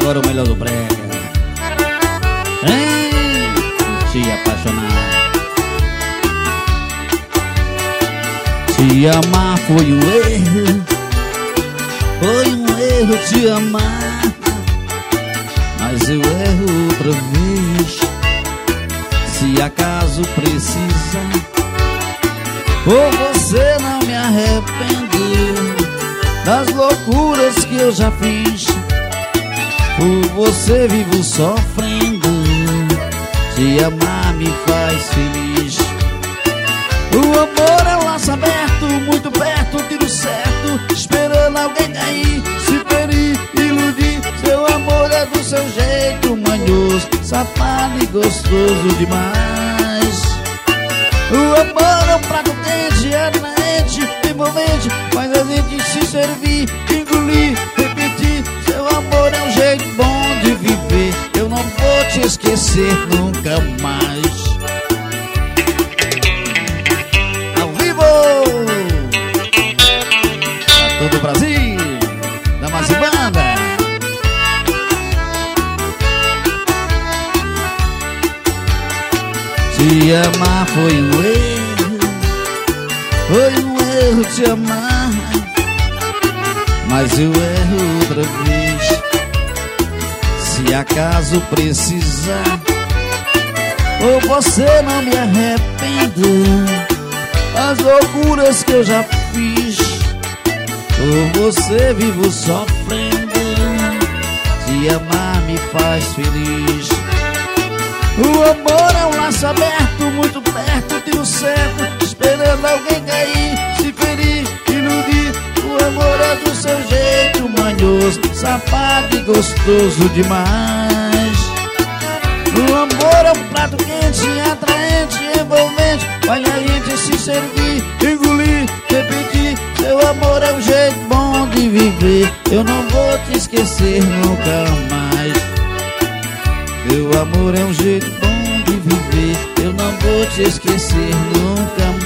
agora o melhor do brega. Hein? Te apaixonar. Te amar foi um erro. Foi um erro te amar, mas eu erro outra vez. Se acaso precisar, por você não me arrependo das loucuras que eu já fiz. Por você vivo sofrendo. Te amar me faz feliz. O amor é um laço aberto, muito perto, tiro certo, esperando alguém cair, se ferir, iludir. Seu amor é do seu jeito manhoso, safado e gostoso demais. O amor é um prato quente, atraente, envolvente, faz a gente se servir, engolir, repetir. Seu amor é um jeito bom de viver, eu não vou te esquecer nunca mais. Pra todo o Brasil, Damas e Banda. Te amar foi um erro. Foi um erro te amar, mas eu erro outra vez. Se acaso precisar, ou você não me arrependo as loucuras que eu já fiz. Por você vivo sofrendo. Te amar me faz feliz. O amor é um laço aberto, muito perto, tiro certo, esperando alguém cair, se ferir, iludir. O amor é do seu jeito manhoso, safado e gostoso demais. O amor é um prato quente, atraente, envolvente, faz a gente se servir, engolir, repetir. Seu amor é um jeito bom de viver, eu não vou te esquecer nunca mais. Seu amor é um jeito bom de viver, eu não vou te esquecer nunca mais.